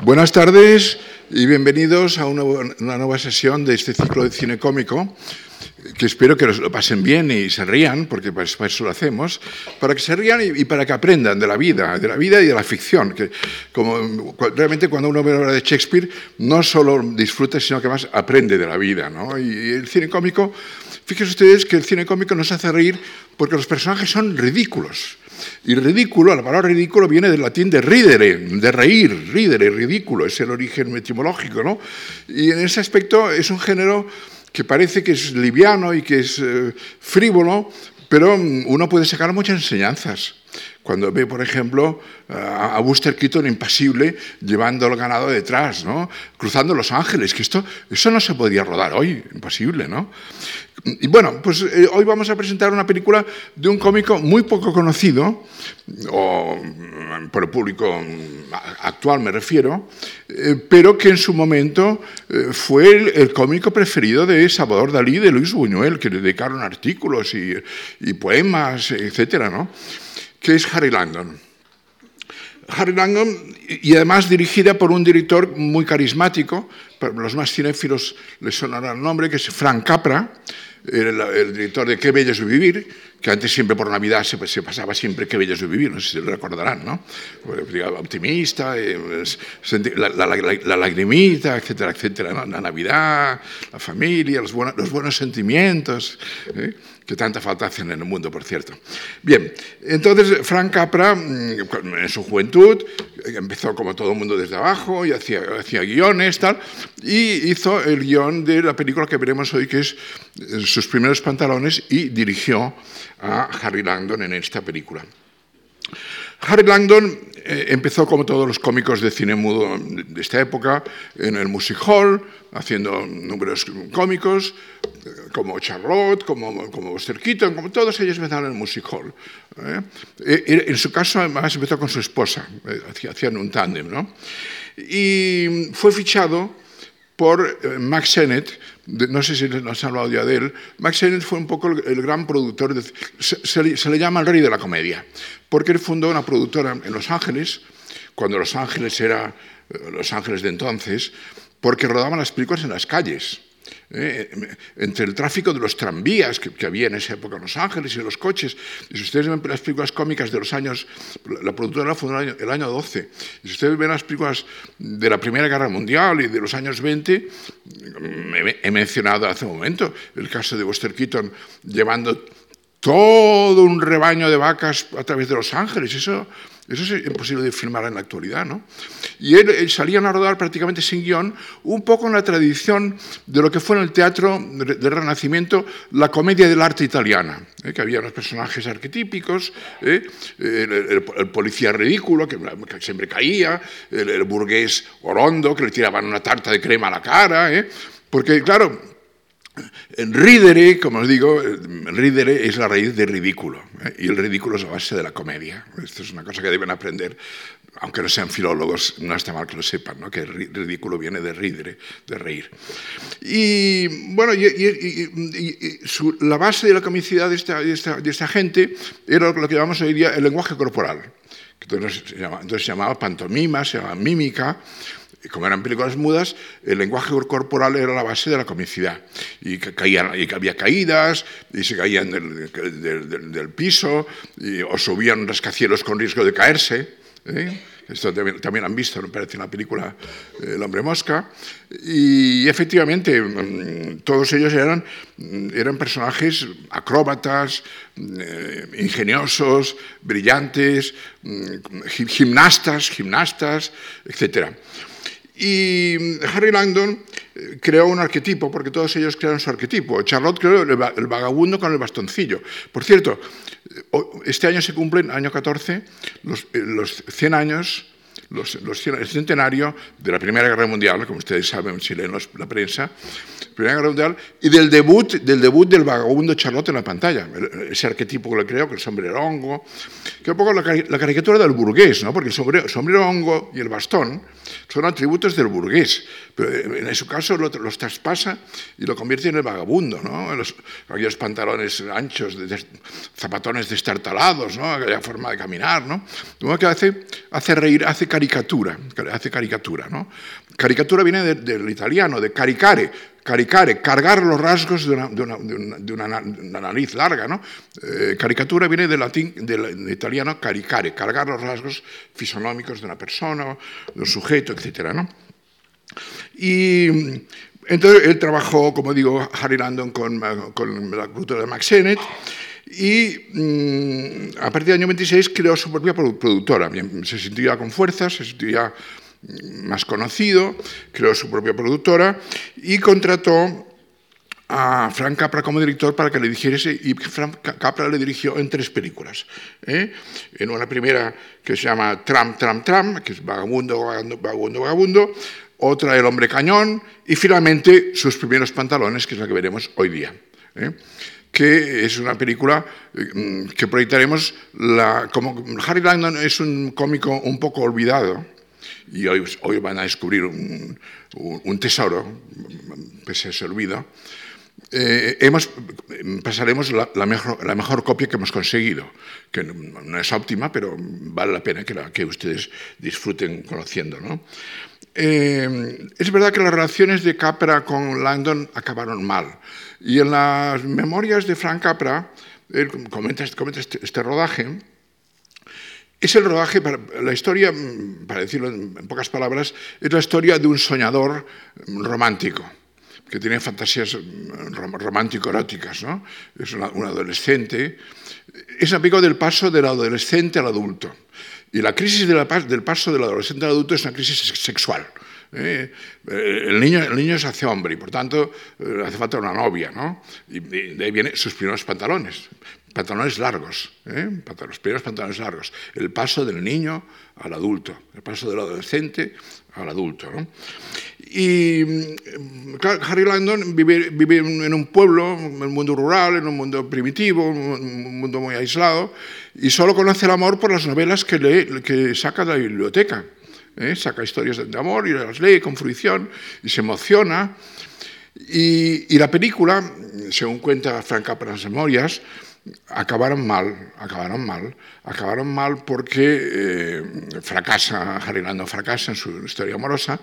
Buenas tardes y bienvenidos a una nueva sesión de este ciclo de cine cómico, que espero que lo pasen bien y se rían, porque para eso lo hacemos, para que se rían y para que aprendan de la vida y de la ficción, que realmente cuando uno ve la obra de Shakespeare no solo disfruta, sino que además aprende de la vida, ¿no? Y el cine cómico, fíjense ustedes que el cine cómico nos hace reír porque los personajes son ridículos. Y ridículo, la palabra ridículo viene del latín de ridere, de reír, ridere, ridículo, es el origen etimológico, ¿no? Y en ese aspecto es un género que parece que es liviano y que es frívolo, pero uno puede sacar muchas enseñanzas. Cuando ve, por ejemplo, a Buster Keaton impasible llevando el ganado detrás, ¿no? Cruzando Los Ángeles, que eso no se podría rodar hoy, imposible, ¿no? Y bueno, pues hoy vamos a presentar una película de un cómico muy poco conocido, o por el público actual me refiero, pero que en su momento fue el cómico preferido de Salvador Dalí, de Luis Buñuel, que le dedicaron artículos y poemas, etcétera, ¿no? Que es Harry Langdon. Harry Langdon, y además dirigida por un director muy carismático, para los más cinéfilos les sonará el nombre, que es Frank Capra, el director de Qué bello es vivir, que antes siempre por Navidad se pasaba siempre Qué bello es vivir, no sé si lo recordarán, ¿no? Optimista, la lagrimita, etcétera, etcétera, ¿no? La Navidad, la familia, los buenos sentimientos, que tanta falta hacen en el mundo, por cierto. Bien, entonces Frank Capra, en su juventud, empezó como todo el mundo desde abajo y hacía guiones, tal, y hizo el guión de la película que veremos hoy, que es Sus primeros pantalones, y dirigió a Harry Langdon en esta película. Harry Langdon empezó como todos los cómicos de cine mudo de esta época en el music hall, haciendo números cómicos, como Charlotte, como Buster Keaton, como todos ellos empezaron en el music hall. En su caso, además, empezó con su esposa, hacían un tándem, ¿no? Y fue fichado por Mack Sennett, no sé si nos han hablado ya de él. Mack Sennett fue un poco el gran productor, se le llama el rey de la comedia, porque él fundó una productora en Los Ángeles, cuando Los Ángeles era Los Ángeles de entonces, porque rodaban las películas en las calles. Entre el tráfico de los tranvías que había en esa época en Los Ángeles y los coches. Y si ustedes ven las películas cómicas de los años, la productora fundó el año 12, y si ustedes ven las películas de la Primera Guerra Mundial y de los años 20, he mencionado hace un momento el caso de Buster Keaton llevando todo un rebaño de vacas a través de Los Ángeles. Eso es imposible de filmar en la actualidad, ¿no? Y él salían a rodar prácticamente sin guión, un poco en la tradición de lo que fue en el teatro del Renacimiento la comedia del arte italiana, que había unos personajes arquetípicos, el policía ridículo, que siempre caía, el burgués orondo, que le tiraban una tarta de crema a la cara, porque, claro, ridere, como os digo, ridere es la raíz de ridículo, y el ridículo es la base de la comedia. Esto es una cosa que deben aprender, aunque no sean filólogos, no está mal que lo sepan, ¿no? Que el ridículo viene de ridere, de reír. Y bueno, la base de la comicidad de esta gente era lo que llamamos hoy día el lenguaje corporal, que entonces se llamaba pantomima, se llamaba mímica. Como eran películas mudas, el lenguaje corporal era la base de la comicidad. Y que había caídas, y se caían del piso, o subían rascacielos con riesgo de caerse. Esto también han visto, me parece, en la película El hombre mosca. Y efectivamente, todos ellos eran personajes acróbatas, ingeniosos, brillantes, gimnastas, etc. Y Harry Langdon creó un arquetipo, porque todos ellos crearon su arquetipo. Charlotte creó el vagabundo con el bastoncillo. Por cierto, este año se cumplen, año 14, los 100 años, el centenario de la Primera Guerra Mundial, como ustedes saben si leen la prensa, Primera Guerra Mundial, y del debut del vagabundo Charlotte en la pantalla. Ese arquetipo que le creo, que el sombrero hongo, que es un poco la caricatura del burgués, ¿no? Porque el sombrero hongo y el bastón son atributos del burgués, pero en su caso los traspasa y lo convierte en el vagabundo, ¿no? Aquellos pantalones anchos, zapatones destartalados, ¿no? Aquella forma de caminar, ¿no? Como que hace reír, hace caricatura, ¿no? Caricatura viene del italiano, de caricare, cargar los rasgos de una nariz larga, ¿no? Caricatura viene del italiano caricare, cargar los rasgos fisonómicos de una persona, de un sujeto, etc., ¿no? Y entonces él trabajó, como digo, Harry Langdon con la cultura de Mack Sennett, y a partir del año 26 creó su propia productora. Se sentía con fuerzas, se sentía más conocido, creó su propia productora y contrató a Frank Capra como director para que le dirigiese, y Frank Capra le dirigió en 3 películas. En una primera que se llama Tram, Tram, Tram, que es Vagabundo, Vagabundo, Vagabundo, Vagabundo, otra El hombre cañón, y finalmente Sus primeros pantalones, que es la que veremos hoy día. Que es una película que proyectaremos. Como Harry Langdon es un cómico un poco olvidado, y hoy van a descubrir un tesoro, pese a ese olvido, pasaremos la mejor copia que hemos conseguido, que no es óptima, pero vale la pena que ustedes disfruten conociendo, ¿no? Es verdad que las relaciones de Capra con Langdon acabaron mal, y en las memorias de Frank Capra él comenta este rodaje. Es el rodaje, la historia, para decirlo en pocas palabras, es la historia de un soñador romántico que tiene fantasías romántico-eróticas, ¿no? Es un adolescente. Es un pico del paso del adolescente al adulto. Y la crisis del paso del adolescente al adulto es una crisis sexual. El niño se hace hombre y, por tanto, hace falta una novia, ¿no? Y de ahí vienen sus primeros pantalones. Pantalones largos, los primeros pantalones largos. El paso del niño al adulto, el paso del adolescente al adulto, ¿no? Y claro, Harry Langdon vive en un pueblo, en un mundo rural, en un mundo primitivo, un mundo muy aislado, y solo conoce el amor por las novelas que saca de la biblioteca. Saca historias de amor y las lee con fruición y se emociona. Y la película, según cuenta Frank Capra en las memorias, acabaron mal porque Harry Langdon fracasa en su historia amorosa,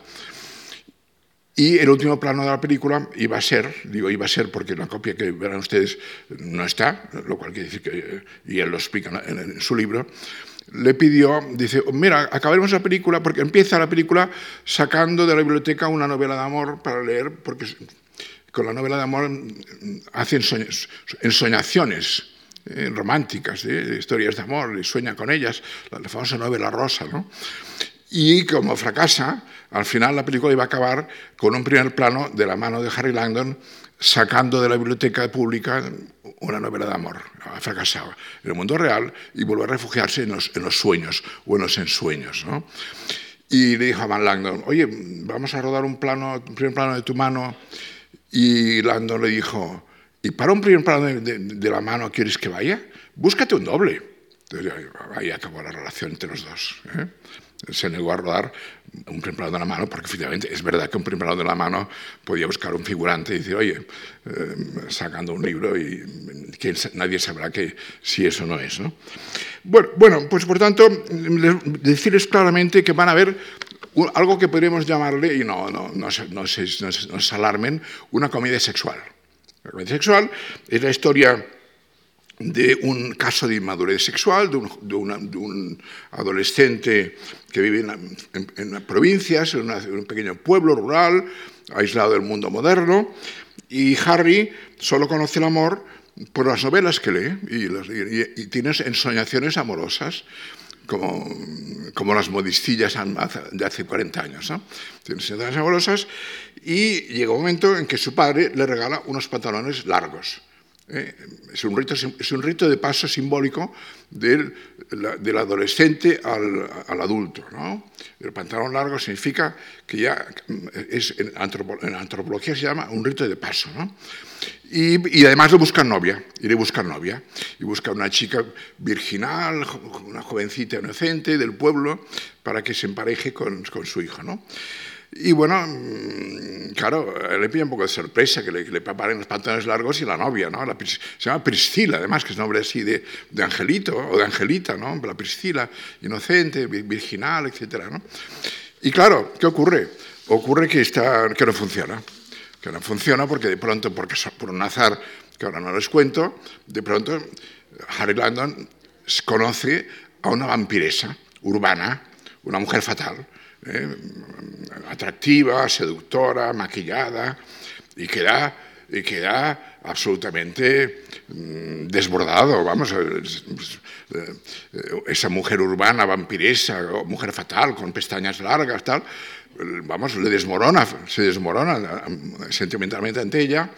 y el último plano de la película iba a ser porque la copia que verán ustedes no está, lo cual quiere decir que, y él lo explica en su libro, le pidió, dice, mira, acabaremos la película, porque empieza la película sacando de la biblioteca una novela de amor para leer, porque con la novela de amor hacen ensoñaciones románticas, historias de amor, y sueña con ellas, la famosa novela rosa, ¿no? Y como fracasa, al final la película iba a acabar con un primer plano de la mano de Harry Langdon sacando de la biblioteca pública una novela de amor. Ha fracasado en el mundo real y vuelve a refugiarse en los sueños o en los ensueños, ¿no? Y le dijo a Van Langdon, oye, vamos a rodar un primer plano de tu mano. Y Langdon le dijo, ¿y para un primer plano de la mano quieres que vaya? Búscate un doble. Entonces ahí acabó la relación entre los dos. Se negó a rodar un primer plano de la mano, porque efectivamente es verdad que un primer plano de la mano podía buscar un figurante y decir, oye, sacando un libro y nadie sabrá si eso no es, ¿no? Bueno, pues por tanto, decirles claramente que van a ver algo que podríamos llamarle, y no se alarmen, una comedia sexual. La comedia sexual es la historia de un caso de inmadurez sexual, de un adolescente que vive en las provincias, en un pequeño pueblo rural, aislado del mundo moderno, y Harry solo conoce el amor por las novelas que lee y tiene ensoñaciones amorosas, como las modistillas de hace 40 años, ¿no? Tiene ensoñaciones amorosas, y llega un momento en que su padre le regala unos pantalones largos. Es un rito de paso simbólico del adolescente al adulto, ¿no? El pantalón largo significa que ya en antropología se llama un rito de paso, ¿no? Y además le buscan novia, y busca una chica virginal, una jovencita inocente del pueblo, para que se empareje con su hijo, ¿no? Y bueno, claro, le pilla un poco de sorpresa que le preparen los pantalones largos y la novia, ¿no? Se llama Priscila, además, que es nombre así de angelito o de angelita, ¿no? La Priscila, inocente, virginal, etcétera, ¿no? Y claro, ¿qué ocurre? Ocurre que no funciona. Que no funciona porque de pronto, por un azar que ahora no les cuento, de pronto Harry Langdon conoce a una vampiresa urbana, una mujer fatal, atractiva, seductora, maquillada, y queda absolutamente desbordado, vamos, esa mujer urbana, vampiresa, mujer fatal, con pestañas largas, tal, vamos, se desmorona sentimentalmente ante ella,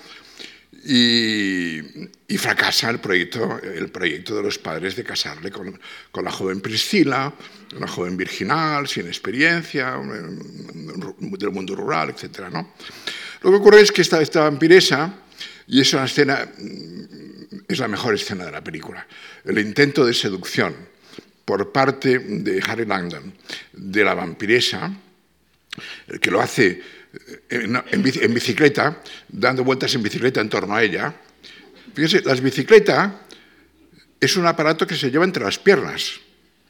y fracasa el proyecto de los padres de casarle con la joven Priscila, una joven virginal, sin experiencia, del mundo rural, etc., ¿no? Lo que ocurre es que esta vampiresa, y es una escena, es la mejor escena de la película, el intento de seducción por parte de Harry Langdon de la vampiresa, que lo hace en bicicleta, dando vueltas en bicicleta en torno a ella. Fíjense, la bicicleta es un aparato que se lleva entre las piernas.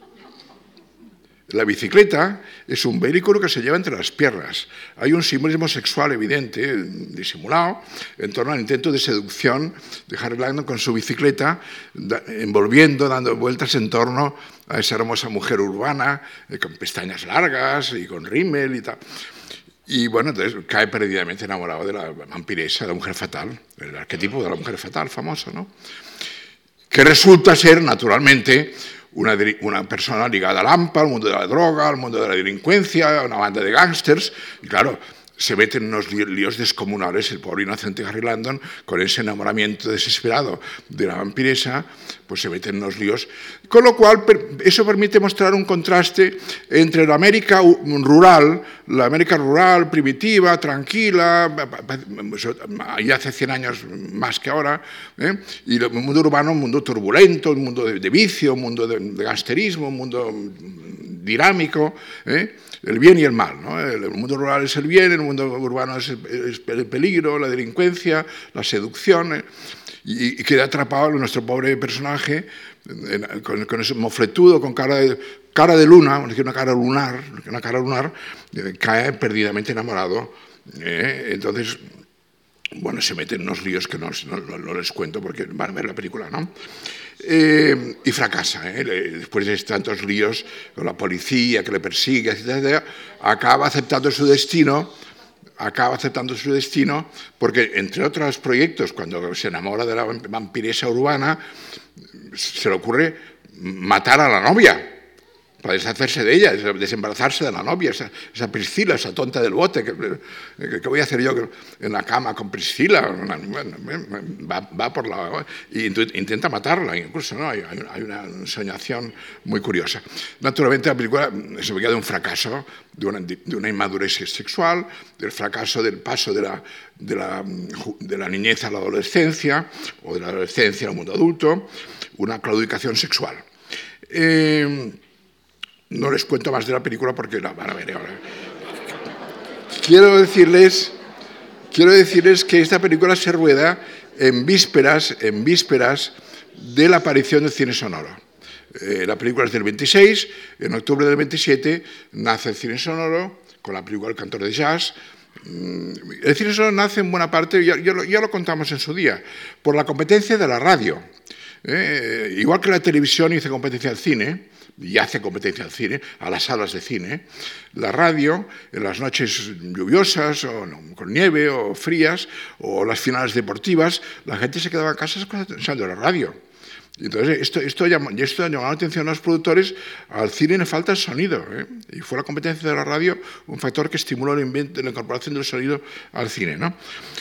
La bicicleta es un vehículo que se lleva entre las piernas. Hay un simbolismo sexual evidente, disimulado, en torno al intento de seducción de Harry Langdon con su bicicleta, envolviendo, dando vueltas en torno a esa hermosa mujer urbana, con pestañas largas y con rímel y tal. Y bueno, entonces cae perdidamente enamorado de la vampiresa, de la mujer fatal, el arquetipo de la mujer fatal famoso, ¿no? Que resulta ser, naturalmente, una persona ligada al AMPA, al mundo de la droga, al mundo de la delincuencia, una banda de gángsters, y claro, se mete en unos líos descomunales el pobre inocente Harry Langdon, con ese enamoramiento desesperado de la vampiresa, pues se mete en unos líos. Con lo cual, eso permite mostrar un contraste entre la América rural, primitiva, tranquila, ya hace 100 años más que ahora, y el mundo urbano, un mundo turbulento, un mundo de vicio, un mundo de gangsterismo, un mundo dinámico, el bien y el mal, ¿no? El mundo rural es el bien, el mundo urbano es el peligro, la delincuencia, la seducción, y queda atrapado nuestro pobre personaje con ese mofletudo, con cara de luna, una cara lunar, cae perdidamente enamorado. Entonces, bueno, se mete en unos líos que no les cuento porque van a ver la película, ¿no? Y fracasa, después de tantos líos con la policía que le persigue, etc., acaba aceptando su destino porque, entre otros proyectos, cuando se enamora de la vampiresa urbana, se le ocurre matar a la novia para deshacerse de ella, desembarazarse de la novia, esa Priscila, esa tonta del bote, ¿qué voy a hacer yo en la cama con Priscila? Va por la... y intenta matarla incluso, ¿no? Hay una ensoñación muy curiosa. Naturalmente la película se veía de un fracaso, de una inmadurez sexual, del fracaso del paso de la niñez a la adolescencia, o de la adolescencia al mundo adulto, una claudicación sexual. No les cuento más de la película porque la van a ver ahora. Quiero decirles que esta película se rueda en vísperas de la aparición del cine sonoro. La película es del 26, en octubre del 27 nace el cine sonoro con la película El cantor de jazz. El cine sonoro nace en buena parte, ya lo contamos en su día, por la competencia de la radio. Igual que la televisión hizo competencia al cine, y hace competencia al cine, a las salas de cine, la radio, en las noches lluviosas, o con nieve, o frías, o las finales deportivas, la gente se quedaba en casa escuchando la radio. Entonces, esto llamó la atención a los productores. Al cine le falta el sonido, y fue la competencia de la radio un factor que estimuló la incorporación del sonido al cine, ¿no?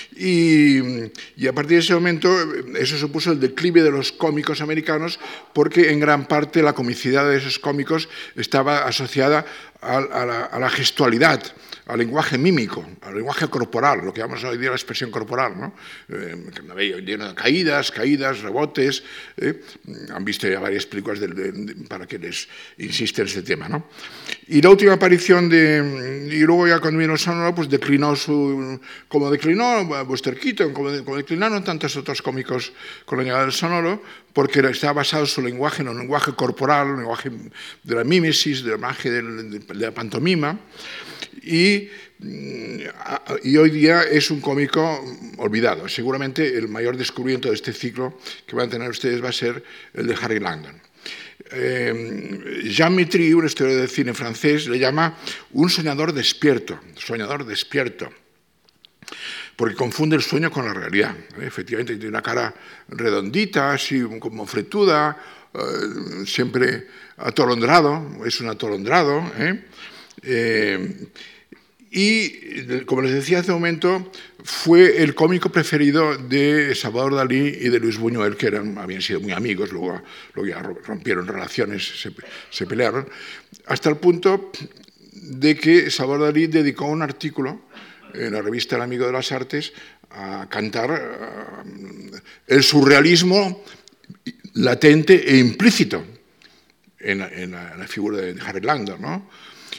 Y a partir de ese momento, eso supuso el declive de los cómicos americanos, porque en gran parte la comicidad de esos cómicos estaba asociada a la gestualidad, al lenguaje mímico, al lenguaje corporal, lo que llamamos hoy día la expresión corporal, ¿no? Lleno de caídas, rebotes. Han visto ya varias películas para que les insiste en este tema, ¿no? Y la última aparición y luego ya cuando vino el sonoro, pues declinó como declinó Buster Keaton, como declinaron tantos otros cómicos con la llegada del sonoro, porque está basado su lenguaje en un lenguaje corporal, un lenguaje de la mímesis, de la magia de la pantomima, y hoy día es un cómico olvidado. Seguramente el mayor descubrimiento de este ciclo que van a tener ustedes va a ser el de Harry Langdon. Jean Mitry, un historiador de cine francés, le llama un soñador despierto, porque confunde el sueño con la realidad. Efectivamente, tiene una cara redondita, así como fretuda, siempre atolondrado, es un atolondrado. Y, como les decía hace un momento, fue el cómico preferido de Salvador Dalí y de Luis Buñuel, que habían sido muy amigos, luego ya rompieron relaciones, se pelearon, hasta el punto de que Salvador Dalí dedicó un artículo en la revista El Amigo de las Artes a cantar el surrealismo latente e implícito en la figura de Harry Langdon, ¿no?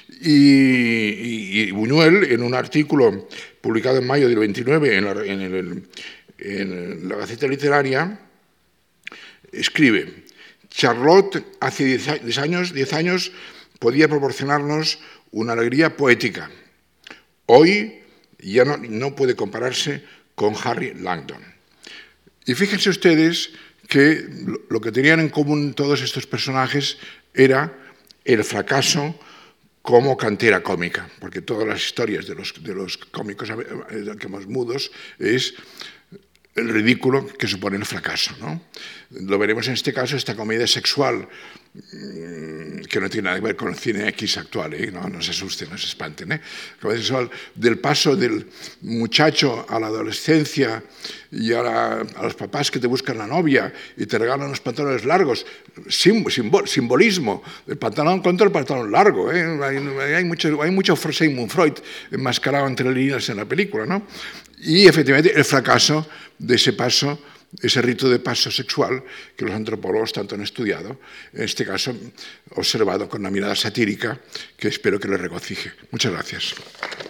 Y Buñuel, en un artículo publicado en mayo del 29 en la Gaceta Literaria, escribe: Charlotte hace 10 años podía proporcionarnos una alegría poética. Hoy ya no puede compararse con Harry Langdon. Y fíjense ustedes que lo que tenían en común todos estos personajes era el fracaso como cantera cómica, porque todas las historias de los cómicos que más mudos es el ridículo que supone el fracaso, ¿no? Lo veremos en este caso, esta comedia sexual, que no tiene nada que ver con el cine X actual, no se asusten, no se espanten. Comedia sexual del paso del muchacho a la adolescencia y a los papás que te buscan la novia y te regalan los pantalones largos, simbolismo, el pantalón contra el pantalón largo. Hay mucho Sigmund Freud enmascarado entre líneas en la película, ¿no? Y efectivamente el fracaso de ese paso, ese rito de paso sexual que los antropólogos tanto han estudiado, en este caso observado con una mirada satírica que espero que les regocije. Muchas gracias.